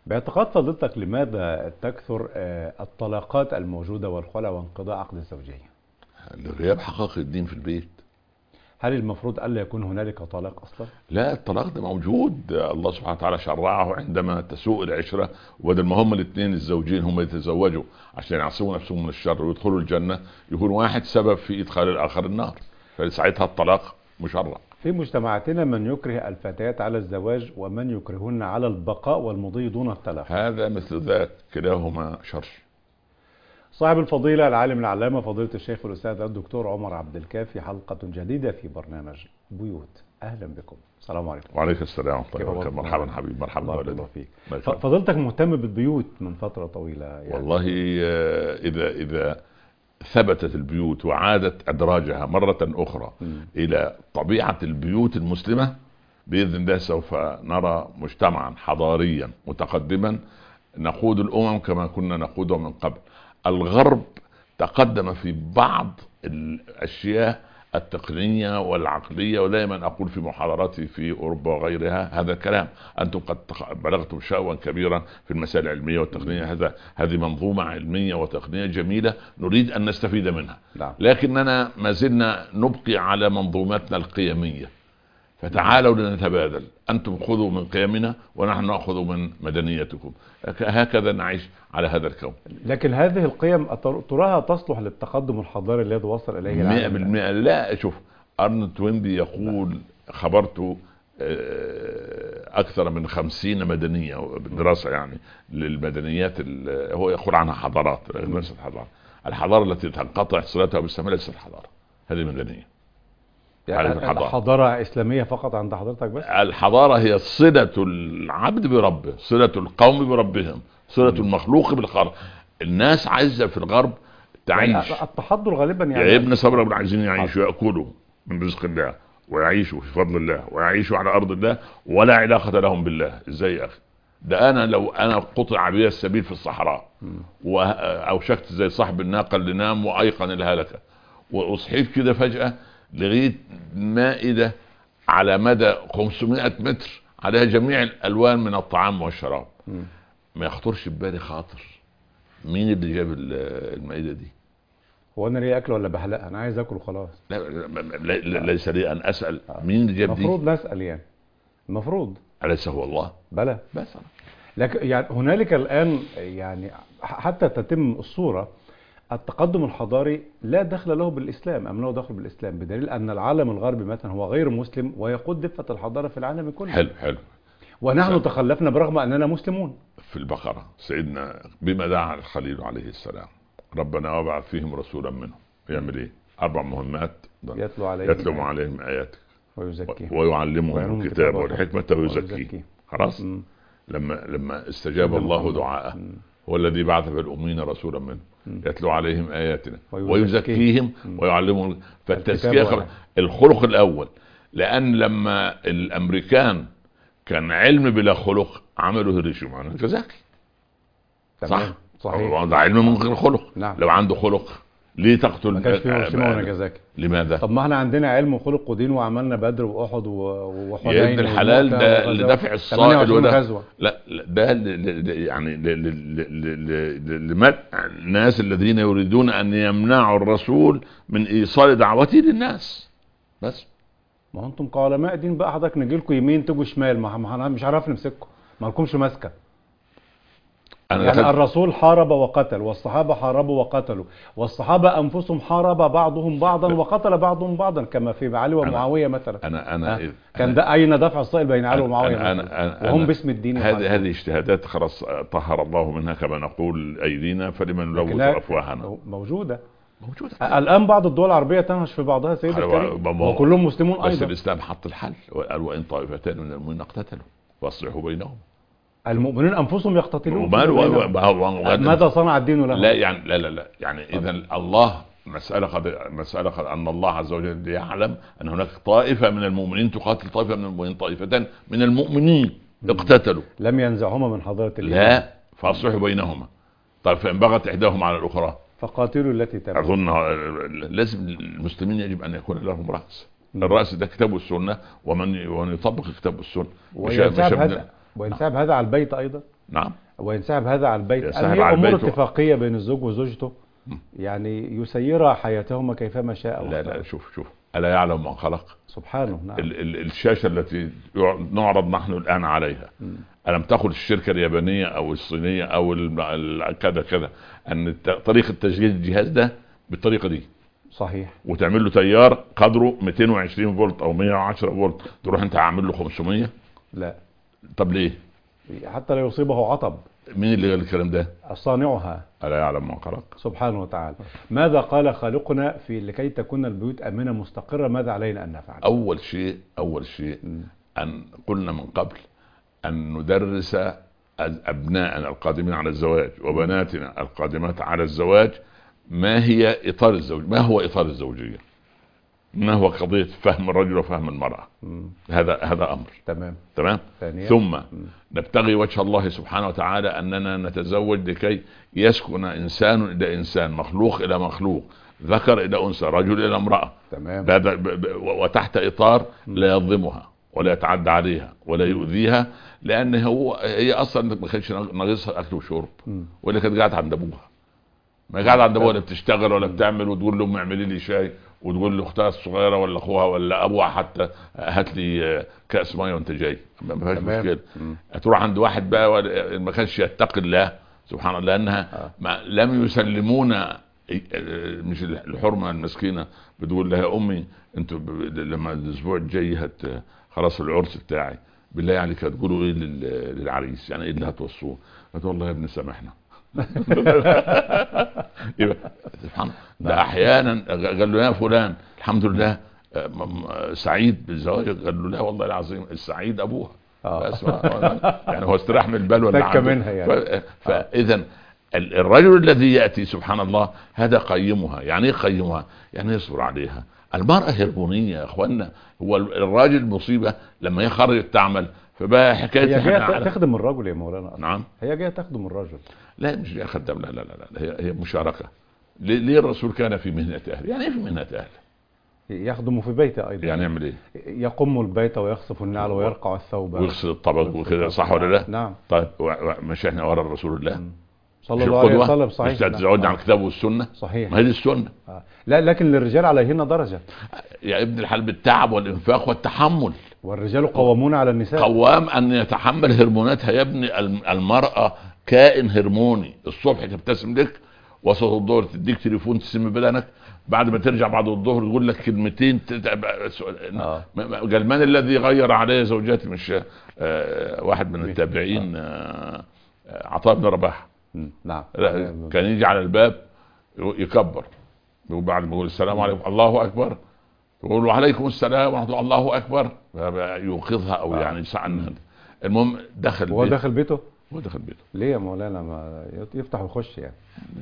باعتقاد فضيلتك لماذا تكثر الطلاقات الموجودة والخلع وانقضاء عقد الزوجية؟ لغياب حقائق الدين في البيت. هل المفروض ألا يكون هنالك طلاق أصلا؟ لا، الطلاق ده موجود، الله سبحانه وتعالى شرعه عندما تسوء العشرة، وبدل ما هم الاثنين الزوجين هم يتزوجوا عشان يعصموا نفسهم من الشر ويدخلوا الجنة، يكون واحد سبب في إدخال الآخر النار، فساعتها الطلاق مشرع. في مجتمعاتنا من يكره الفتيات على الزواج ومن يكرهن على البقاء والمضي دون الطلاق. هذا مثل ذاك، كلاهما شر. صاحب الفضيلة العالم العلامة فضيلة الشيخ الأستاذ الدكتور عمر عبد الكافي، حلقة جديدة في برنامج بيوت. أهلا بكم. السلام عليكم. وعليكم السلام ورحمة الله وبركاته. مرحبا حبيبي، مرحبا بارك الله ولدي. فيك. فضيلتك مهتم بالبيوت من فترة طويلة يعني. والله إذا ثبتت البيوت وعادت أدراجها مرة أخرى إلى طبيعة البيوت المسلمة، بإذن الله سوف نرى مجتمعا حضاريا متقدما نقود الأمم كما كنا نقودها من قبل. الغرب تقدم في بعض الأشياء التقنية والعقلية، ودائما أقول في محاضراتي في أوروبا وغيرها هذا الكلام. أنتم قد بلغتم شأوا كبيرا في المسائل العلمية والتقنية، هذه منظومة علمية وتقنية جميلة نريد أن نستفيد منها. لكننا ما زلنا نبقي على منظومتنا القيمية، فتعالوا لنتبادل، أنتم خذوا من قيمنا ونحن نأخذ من مدنيتكم، هكذا نعيش على هذا الكون. لكن هذه القيم تراها تصلح للتقدم الحضاري الذي وصل إليه العالم؟ 100%. لا، شوف، أرنولد توينبي يقول، خبرته أكثر من 50 مدنية بالدراسة يعني للمدنيات، هو يقول عنها حضارات، ليست حضارة. الحضارة التي تنقطع صلتها بالسماء ليست حضارة، هذه مدنية. الحضارة إسلامية فقط عند حضرتك بس؟ الحضارة هي صلة العبد بربه، صلة القوم بربهم، صلة المخلوق بالخالق. الناس عايزة في الغرب تعيش التحضر غالبا يعني. يا ابن صبر ابن عايزين يعيشوا، يأكلوا من رزق الله ويعيشوا في فضل الله ويعيشوا على أرض الله، ولا علاقة لهم بالله. ازاي يا أخي؟ ده أنا لو أنا قطع بي السبيل في الصحراء وأوشكت زي صاحب الناقة اللي نام وأيقن الهلكة، وأصحيت كده فجأة لغاية مائدة على مدى 500 متر عليها جميع الألوان من الطعام والشراب، ما يخطرش ببالي خاطر مين اللي جاب المائدة دي؟ هو أنا ليه أكل ولا بحلقها؟ أنا عايز أكل وخلاص. لا، ليس لي أن أسأل مين اللي جاب دي. المفروض نسأل يعني، المفروض. أليس هو الله؟ بلى. بس لكن يعني هنالك الآن يعني حتى تتم الصورة، التقدم الحضاري لا دخل له بالإسلام أم له دخل بالإسلام، بدليل أن العالم الغربي مثلا هو غير مسلم ويقود دفة الحضارة في العالم كله. حلو. ونحن تخلفنا برغم أننا مسلمون. في البقرة سيدنا بما دعا الخليل عليه السلام: ربنا وابعث فيهم رسولا منهم. يعمل ايه؟ 4 مهمات: يتلو عليهم آياتك ويعلمهم الكتاب والحكمة ويزكيهم. خلاص. لما استجاب الله دعاءه، هو الذي بعث في الأمين رسولا منهم يتلو عليهم آياتنا ويزكيهم ويعلمهم. فالتزكية الخلق الأول، لأن لما الأمريكان كان علم بلا خلق عملوا هيروشيما وناجازاكي. صح؟ صحيح. ده علم من غير خلق. نعم. لو عنده خلق ليه تقتل؟ ما كانش فيه هيروشيما وناجازاكي. لماذا؟ طب ما احنا عندنا علم وخلق ودين وعملنا بدر وأحد وحنين يا ابن الحلال، ده لدفع الصائل وده لا ده يعني الناس الذين يريدون أن يمنعوا الرسول من إيصال دعوته للناس. بس ما انتم كعلماء دين بقى، حضرتك نجي لكم يمين تجوا شمال، ما مش عارف نمسككم، ما لكمش ماسكه. يعني الرسول حارب وقتل، والصحابه حاربوا وقتلوا، والصحابه انفسهم حارب بعضهم بعضا وقتل بعضهم بعضا، كما في علي ومعاويه مثلا. كان ده اين دفع الصائل بين علي ومعاويه وهم باسم الدين. هذه اجتهادات خلاص طهر الله منها كما نقول ايدينا، فلمن نلوث افواهنا. موجوده الآن. بعض الدول العربية تنهش في بعضها سيد الكريم، وكلهم مسلمون أيضا. بس الإسلام حط الحل وقال: وإن طائفتان من المؤمنين اقتتلوا فاصلحوا بينهم. المؤمنين أنفسهم يقتتلون. ماذا صنع الدين لهم؟ لا يعني لا يعني إذا الله مسألة أن الله عز وجل يعلم أن هناك طائفة من المؤمنين تقاتل طائفة من المؤمنين، طائفتان من المؤمنين اقتتلوا، لم ينزعهما من حضارة الإيمان. لا، فاصلحوا بينهما. طيب فإن بغت إحداهما على الأخرى فقاتلوا التي تبغي. أظن لازم المسلمين يجب أن يكون لهم رأس. الرأس ده كتاب السنة، ومن يطبق كتاب السنة. وينسحب هذا على البيت أيضا. نعم. وينسحب هذا على البيت، ينسحب هل هي على امور البيت اتفاقيه بين الزوج وزوجته يعني يسير حياتهما كيفما شاء؟ لا شوف ألا يعلم من خلق؟ سبحانه. نعم. الشاشة التي نعرض نحن الآن عليها، ألم تقل الشركة اليابانية أو الصينية أو كذا كذا أن طريقة تشغيل الجهاز ده بالطريقة دي صحيح، وتعمل له تيار قدره 220 فولت أو 110 فولت، تروح أنت عامل له 500؟ لا. طب ليه؟ حتى لا يصيبه عطب. مين اللي قال الكلام ده؟ صانعها. ألا يعلم من خلق؟ سبحانه وتعالى. ماذا قال خالقنا في لكي تكون البيوت آمنة مستقرة؟ ماذا علينا أن نفعل؟ أول شيء أن قلنا من قبل أن ندرس أبناءنا القادمين على الزواج وبناتنا القادمات على الزواج ما هي إطار الزوج، ما هو إطار الزوجية، ما هو قضية فهم الرجل وفهم المرأة. هذا أمر. تمام. ثم نبتغي وجه الله سبحانه وتعالى أننا نتزوج لكي يسكن إنسان إلى إنسان، مخلوق إلى مخلوق، ذكر إلى أنثى، رجل إلى امرأة. تمام. وتحت إطار لا يظلمها ولا يتعدى عليها ولا يؤذيها، لأن هي أصلا ما كانش ناقصها أكل وشرب، ولا كانت قاعدة عند أبوها، ما قاعدة عند أبوها، ولا بتشتغل ولا بتعمل، وتقول له اعملي لي شاي، وتقول له اختها الصغيره ولا اخوها ولا ابوها حتى هات لي كاس ميه وانت جاي، ما فيهاش مشكله. تروح عند واحد بقى ما كانش يتقي الله سبحان الله، لانها لم يسلمونا، مش الحرمه المسكينه بتقول لها امي انتوا لما الاسبوع الجاي خلاص العرس بتاعي، بالله عليك هتقولوا ايه للعريس؟ يعني ايه اللي هتوصوه؟ هتقول والله يا ابني سامحنا. سبحان ده احيانا قال له يا فلان الحمد لله سعيد بالزواج، قال له لا والله العظيم السعيد ابوها. يعني هو استراح من البلوى اللي عنده منها يعني. فاذا الرجل الذي ياتي سبحان الله هذا قيمها. يعني ايه قيمها؟ يعني يصبر عليها. المرأة هرمونية يا اخوانا، هو الراجل مصيبة لما يخرج تعمل، فبقى حكاية هي جاية تخدم الرجل يا مولانا. نعم، هي جاية تخدم الرجل. لا مش جاية خدم، لا هي مشاركة. ليه الرسول كان في مهنة أهل؟ يعني ايه في مهنة أهل؟ يخدم في بيته أيضا. يعني يعمل ايه؟ يقم البيت ويخصف النعل ويرقع الثوب ويغسل الطبق وكذا، صح ولا لا؟ نعم. طيب مش احنا ورا الرسول الله صلى الله عليه وسلم؟ صحيح. مش تتزوجنا عن الكتاب والسنة؟ صحيح. ما هي دي السنة. لا لكن للرجال عليهن درجة يا ابن الحلال، بالتعب والإنفاق والتحمل. والرجال قوامون على النساء. قوام أن يتحمل هرموناتها يا ابني. المرأة كائن هرموني. الصبح تبتسم لك، وسط الظهر تديك تليفون تسم بدنك، بعد ما ترجع بعد الظهر تقول لك كلمتين قال من الذي غير علي زوجاتي؟ مش واحد من التابعين عطاء بن رباح. نعم. كان يجي على الباب يكبر، وبعد ما يقول السلام عليكم الله اكبر، تقول له عليكم السلام ورحمه الله، الله اكبر، يوقظها او يعني يسعى. المهم دخل هو دخل بيته. ليه يا مولانا ما يفتح ويخش يعني؟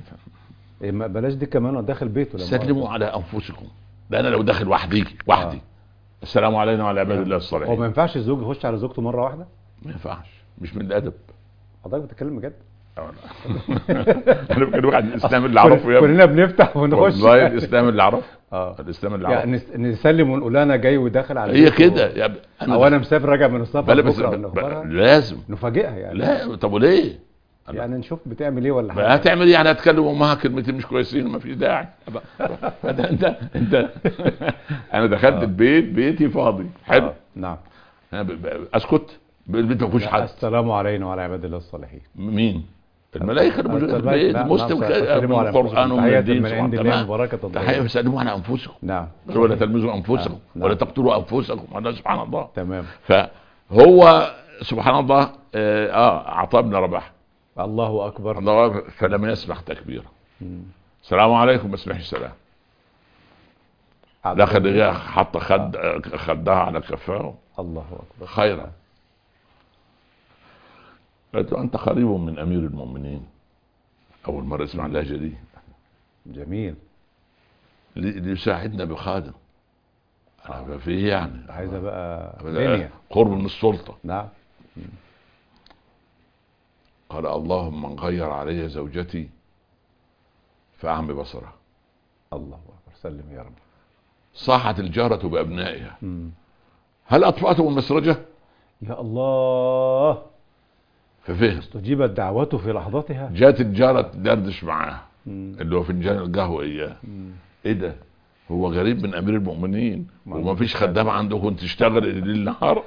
ما بلاش دي كمان، داخل بيته. سلموا على انفسكم. ده انا لو داخل وحدي السلام علينا وعلى عباد الله الصالحين. هو ما ينفعش الزوج يخش على زوجته مره واحده؟ ما ينفعش، مش من الادب. حضرتك بتتكلم بجد؟ انا بتكلم عن الاسلام اللي اعرفه يا ابني. كلنا بنفتح ونخش. والله الاسلام اللي اعرفه. الاسلام اللي اعرفه يعني نسلم ونقول انا جاي وداخل على هي كده يا او انا مسافر راجع من السفر بكره لازم نفاجئها يعني. لا طب وليه؟ يعني نشوف بتعمل ايه ولا حاجه. هتعمل ايه يعني؟ هتكلم امها كلمتين مش كويسين وما فيش داعي. انت انا دخلت البيت، بيتي فاضي حلو. نعم. اسكت، البيت ما فيهوش حد. السلام علينا وعلى عباد الله الصالحين. مين؟ الملائكه الموجوده في البيت. مسلم من القران ومن الدين من عند الله بركه. تحيه وسلموا على انفسكم. نعم. ولا تلمزوا انفسكم ولا تقتلوا انفسكم. هذا سبحان الله. تمام. فهو سبحان الله عطاء بن رباح الله اكبر. الله اكبر، فلم يسمح تكبيره. السلام عليكم، ما اسمحش السلام. دخل حط خدها على كفاه. الله اكبر. خيرا. قالت له انت قريب من امير المؤمنين. اول مره اسمع اللهجه دي. جميل. ليساعدنا بخادم. فيه يعني عايزه بقى قرب من السلطه. نعم. قال اللهم من غير علي زوجتي فأعمي بصره. الله أكبر. سلم يا رب. صاحت الجارة بأبنائها. هل أطفأتم المسرجة؟ يا الله. ففهم. استجيبت دعوته في لحظتها. جات الجارة تدردش معاه اللي هو فنجان القهوة اياه. ايه ده؟ هو غريب من امير المؤمنين وما فيش خدامة عندكم تشتغل الليل نهار.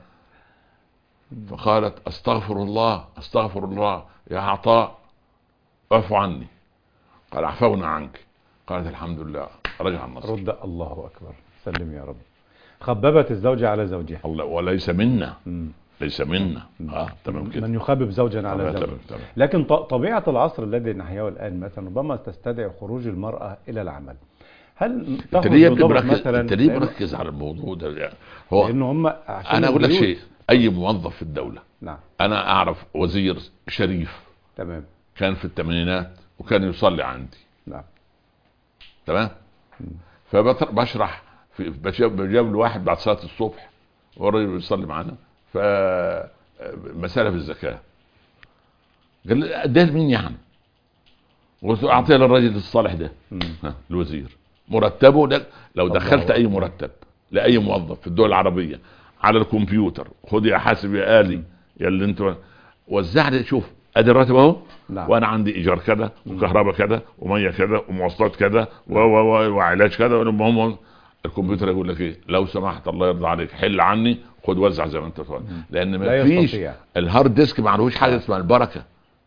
فقالت استغفر الله استغفر الله يا عطاء اعفو عني. قال عفونا عنك. قالت الحمد لله رجع النصر. رد. الله اكبر. سلم يا رب. خببت الزوجة على زوجها. الله. وليس منا. ليس منا. تمام كده. من يخبب زوجا على زوجه. لكن طبيعة العصر الذي نحياه الآن مثلا ربما تستدعي خروج المرأة إلى العمل. هل انت ليه مركز على الموضوع ده يعني؟ هو لأنه هم انا اقول لك شيء، اي موظف في الدولة. نعم. انا اعرف وزير شريف. تمام. كان في الثمانينات وكان يصلي عندي. نعم. تمام. فبشرح بجيب له واحد بعد صلاة الصبح والراجل يصلي معنا فمسألة في الزكاة. قال لي ده لمين يعني؟ قلت اعطيها للراجل الصالح ده. الوزير مرتبه ده لو دخلت اي مرتب لاي موظف في الدول العربية على الكمبيوتر، خد يا حاسب يا آلي يا اللي انت وزع لي، شوف ادي الراتب اهو. نعم. وانا عندي ايجار كذا وكهرباء كذا وميه كذا ومواصلات كذا وعلاج كذا. المهم الكمبيوتر يقول لك ايه؟ لو سمحت الله يرضى عليك حل عني، خد وزع زي ما انت تقول. لان ما فيش الهارد ديسك ما عندهوش حاجه اسمها البركه.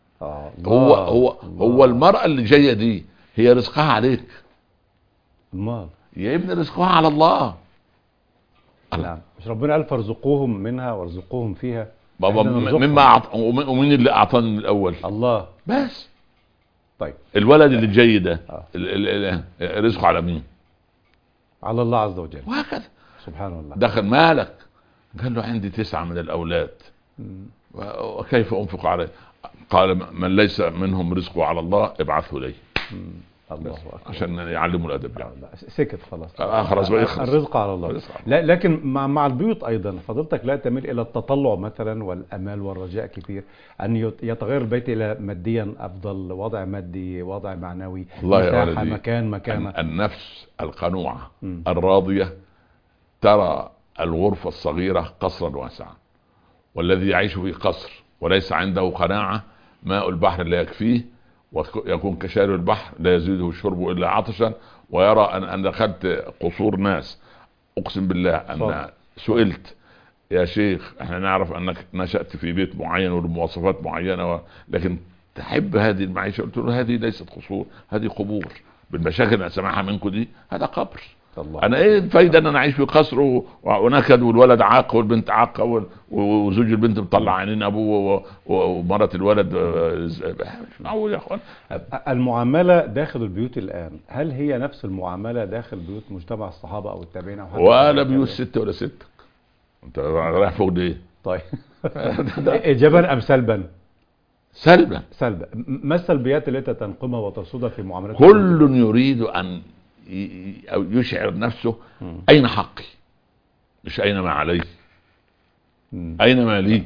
هو المرأة اللي جاية دي هي رزقها عليك. يا ابن رزقها على الله. نعم. مش ربنا قال فارزقوهم منها وارزقوهم فيها؟ بابا مما ومين اللي اعطاني من الاول؟ الله. بس. طيب الولد اللي جاي ده رزقه على مين؟ على الله عز وجل. وهكذا. سبحان الله. دخل مالك؟ قال له عندي 9 من الاولاد وكيف انفق عليه؟ قال من ليس منهم رزقه على الله ابعثه لي. الله أكبر. عشان يعلموا الادب يعني. سكت خلاص. خلاص بقى يخلص. الرزق على الله. لا لكن مع البيوت ايضا فضيلتك لا تميل الى التطلع مثلا والامال والرجاء كثير ان يتغير البيت الى ماديا افضل، وضع مادي، وضع معنوي، مساحه، مكانه. النفس القنوعه الراضيه ترى الغرفه الصغيره قصرا واسعا، والذي يعيش في قصر وليس عنده قناعه ماء البحر لا يكفيه ويكون كشارب البحر لا يزيده الشرب الا عطشا، ويرى ان دخلت قصور ناس. اقسم بالله ان سئلت يا شيخ احنا نعرف انك نشأت في بيت معين وبمواصفات معينة لكن تحب هذه المعيشة. قلت له هذه ليست قصور، هذه قبور بالمشاكل اللي اسمعها منكم دي. هذا قبر. الله. انا ايه الفايده ان انا اعيش في قصر ونكد والولد عاق والبنت عاقه وزوج البنت مطلع عينين ابوه ومرة الولد مش معقول يا اخوان. المعامله داخل البيوت الان هل هي نفس المعامله داخل بيوت مجتمع الصحابه او التابعين او حتى ولا بيوت ست ولا ستك؟ انت رايح فوق ليه؟ طيب ايجابا ام سلبا؟ سلبا. ما السلبيات التي تنقمها وترصدها في معاملات؟ كل يريد ان أو يشعر نفسه أين حقي مش أين ما علي. أين ما لي.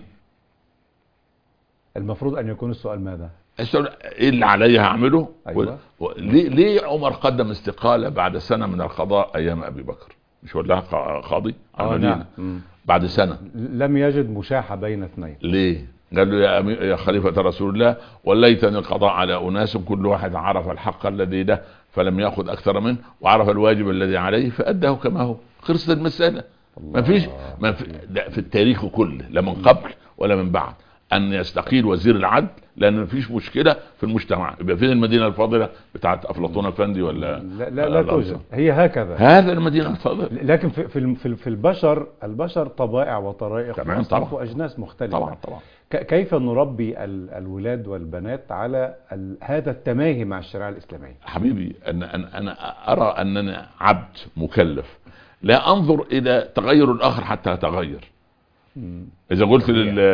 المفروض أن يكون السؤال ماذا؟ السؤال إيه اللي علي هعمله. أيوة. ليه عمر قدم استقالة بعد سنة من القضاء أيام أبي بكر؟ مش ولا قاضي نعم. بعد سنة لم يجد مشاحة بين اثنين. ليه؟ قال له يا خليفة رسول الله وليتني القضاء على أناس كل واحد عرف الحق الذي له فلم يأخذ أكثر منه وعرف الواجب الذي عليه فأداه كما هو. خلصت المسألة. ما فيش في التاريخ كله لا من قبل ولا من بعد أن يستقيل وزير العدل لأن ما فيش مشكلة في المجتمع. يبقى فين المدينة الفاضلة بتاعت أفلاطون أفندي ولا لا توجد. هي هكذا. هذا المدينة الفاضلة. لكن في البشر طبائع وطرائق وأجناس مختلفة. طبعا. كيف نربي الولاد والبنات على هذا التماهي مع الشريعة الإسلامية؟ حبيبي أنا أرى أنني عبد مكلف لا أنظر إلى تغير الآخر حتى أتغير. إذا قلت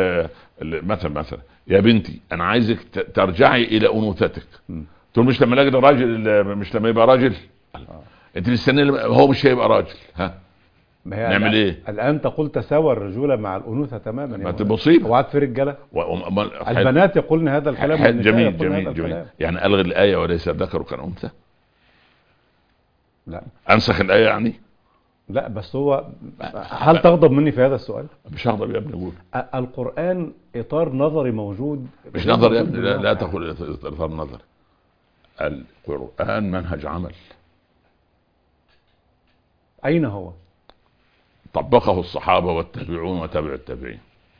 مثلا يا بنتي أنا عايزك ترجعي إلى أنوثتك تقول مش لما الاقي راجل مش لما يبقى راجل. أنت مستني هو مش هيبقى راجل. نعمل ايه الان؟ تقول تساوى الرجولة مع الانوثة تماما. ما تبصيب وعد في رجالة البنات يقولن هذا الكلام. جميل. يعني الغي الآية وليس ذكر كان انثى. لا انسخ الآية يعني لا بس هو هل تغضب مني في هذا السؤال؟ مش هغضب يا ابني، قول. القرآن إطار نظري موجود. مش نظر يا ابني، لا تقول اطار نظر. القرآن منهج عمل. أين هو؟ طبقه الصحابة والتابعون وتابع التابعين.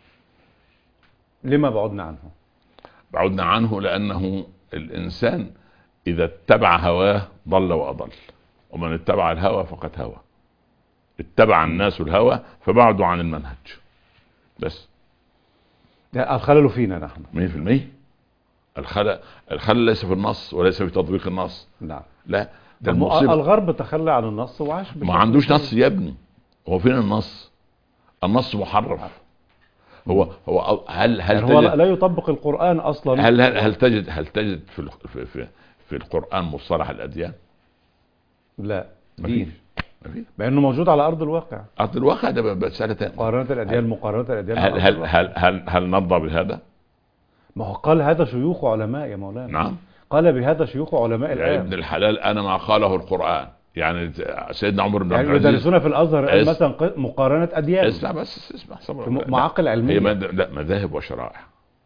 لما بعدنا عنه؟ بعدنا عنه لأنه الإنسان إذا اتبع هواه ضل وأضل، ومن اتبع الهوى فقد هوى. اتبع الناس الهوى فبعدوا عن المنهج بس. الخلل فينا نحن 100%. الخلل ليس في النص وليس في تطبيق النص. نعم. لا، ده المصيبة. الغرب تخلى عن النص وعاش ما عندوش نص يا ابني. هو فين النص؟ النص محرف. هو هل يعني هو لا يطبق القرآن اصلا. هل تجد في القرآن مصطلح الأديان؟ لا. دين. بأنه موجود على أرض الواقع. أرض الواقع ده مسألة تانية. مقارنة الأديان. هل نرضى بهذا؟ ما هو قال هذا شيوخ علماء يا مولانا. نعم. قال بهذا شيوخ علماء الآن. يا ابن الحلال، أنا ما قاله القرآن. يعني سيدنا عمر بن عبد العزيز يعني يدرسون في الأزهر مثلا مقارنة أديان. اسمع بس، اسمع صبر. معاقل علمية. هي لا، مذاهب وشرائع.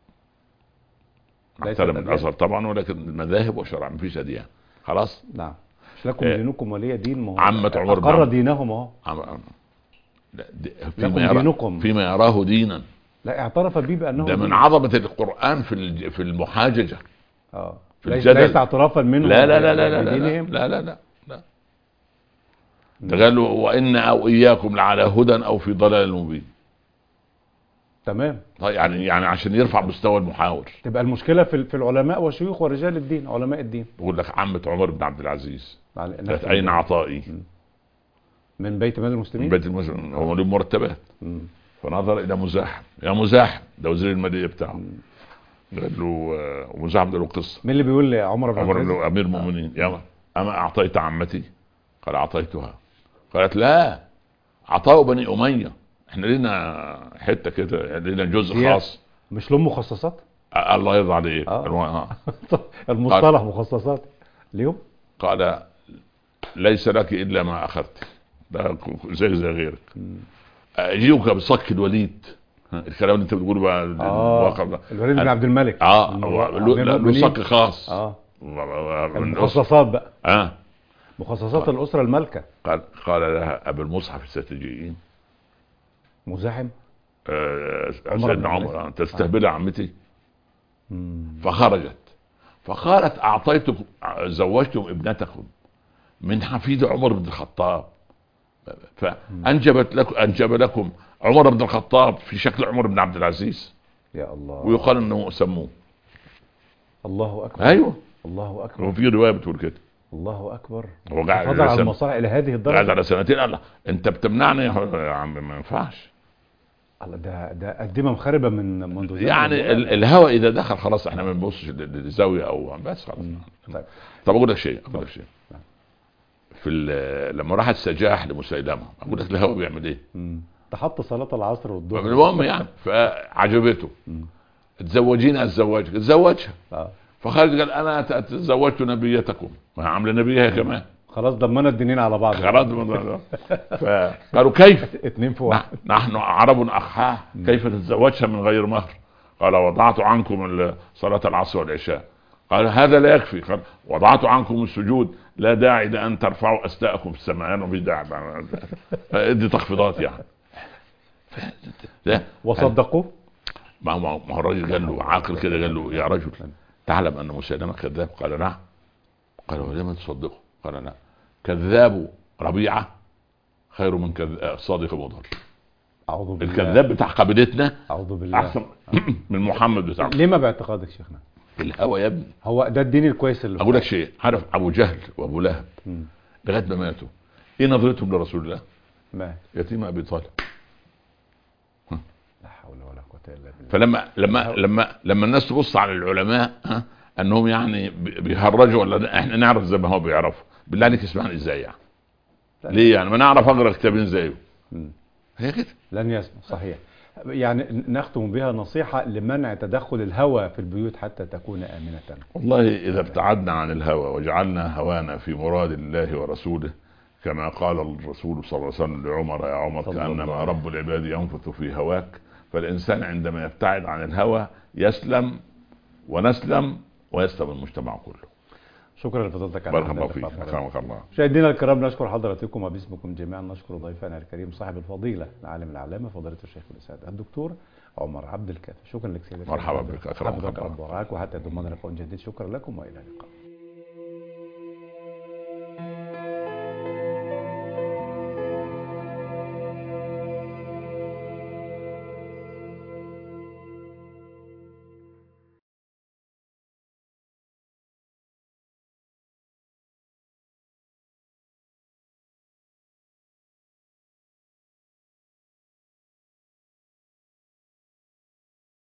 احترم الأزهر طبعا، ولكن مذاهب وشرائع، مفيش أديان. خلاص. نعم. مش لكم دينكم ولي دين. ما هو عمة عمر أقر دينهم اهو. فيما يراه دينا. لا، اعترف به بأنه ده من عظمة القرآن في المحاججة. ليس اعترافا منهم. لا لا لا لا لا لا لا لا لا. ده قالوا وإن أو إياكم لعلى هدى أو في ضلال مبين. تمام. يعني عشان يرفع مستوى المحاور. تبقى المشكلة في العلماء وشيوخ ورجال الدين، علماء الدين. بقول لك عمة عمر بن عبد العزيز قالت أين عطائي؟ من بيت مال المسلمين. من بيت المسلمين. هو له مرتبات. فنظر إلى مزاحم. يا مزاحم، ده وزير المالية بتاعه. قال له، ومزاحم ده له قصة. مين اللي بيقول لي؟ عمر بن أمير المؤمنين. يا أما أعطيت عمتي؟ قال أعطيتها. قالت لا، عطاء بني أمية، احنا لنا حتة كده، لنا جزء خاص. مش لهم مخصصات؟ الله يرضى عليك. المصطلح مخصصات اليوم. قال ليس لك إلا ما أخذت، ده زي غيرك. أجيبك بصك الوليد، الكلام اللي انت بتقوله بقى. الوليد بن عبد الملك. له صك خاص. المخصصات بقى. مخصصات الأسرة المالكة. قال لها أبو المصحف الستجيين مزاحم. سيدنا عمر تستهبل عمتي. فخرجت فقالت أعطيتكم، زوجتم ابنتكم من حفيد عمر بن الخطاب، أنجب لكم عمر بن الخطاب في شكل عمر بن عبد العزيز. يا الله. ويقال انه سموه. الله اكبر. ايوه الله اكبر. وفي روايه بتقول كده. الله اكبر. هو قاعد على المصالح الى هذه الدرجه. قاعد على سنتين. الله، انت بتمنعني يا عم، ما ينفعش. الله، ده قدمه مخربه منذ زمان. يعني الهوى اذا دخل خلاص احنا ما بنبصش للزاويه او بس خلاص. طب اقول لك شيء. لما راح السجاح لمسيلمه، اقول لك الهوى بيعمل ايه؟ تحط صلاه العصر والظهر. المهم يعني فعجبته. تزوجينها؟ اتزوجها. فخرج قال انا تزوجت نبيتكم، ما عامله نبيها كمان. خلاص ضمنا الدينين على بعض. خلاص. فقالوا كيف؟ اتنين في واحد. نحن عرب اخاه، كيف تتزوجها من غير مهر؟ قال وضعت عنكم صلاه العصر والعشاء. قال هذا لا يكفي. قال وضعت عنكم السجود، لا داعي لان ترفعوا اسداءكم في السماء. انا في داعي ادي تخفيضات يعني. وصدقوه. ما هو الراجل قال له عاقل كده، قال له يا رجل تعلم ان مسيلمة كذاب؟ قال نعم. قال ولما تصدقه؟ قال لا، كذاب ربيعة خير من صادق مضر. اعوذ بالله. الكذاب بتاع قبيلتنا اعوذ بالله احسن من محمد بتاعنا. ليه ما باعتقادك شيخنا؟ الهوى يا ابني. هو ده الدين الكويس اللي اقول لك شيء. عارف ابو جهل وابو لهب لغايه ما ماتوا ايه نظرتهم لرسول الله؟ ما يتيم ابي طالب. لا حول ولا قوه الا بالله. فلما الناس تبص على العلماء انهم يعني بيهرجوا، ولا احنا نعرف زي ما هو بيعرفوا، بالله عليك اسمعني ازاي يعني؟ ليه يعني؟ ما نعرف اقرا كتابين زيه. هي كده لن يسمع. صحيح. يعني نختم بها نصيحة لمنع تدخل الهوى في البيوت حتى تكون آمنة. والله إذا ابتعدنا عن الهوى وجعلنا هوانا في مراد الله ورسوله كما قال الرسول صلى الله عليه وسلم لعمر: يا عمر كأنما رب العباد ينفث في هواك. فالإنسان عندما يبتعد عن الهوى يسلم ونسلم ويسلم المجتمع كله. شكرا لفضيلتك. بارك الله فيك. أكرمك الله. مشاهدينا الكرام، نشكر حضراتكم وباسمكم جميعا نشكر ضيفنا الكريم صاحب الفضيلة العالم العلامة فضيلة الشيخ الأستاذ الدكتور عمر عبد الكافي. شكرا لك سيدي. مرحبا بك. أكرمك الله. وحتى يضمن لقاء جديد. شكرا لكم وإلى اللقاء.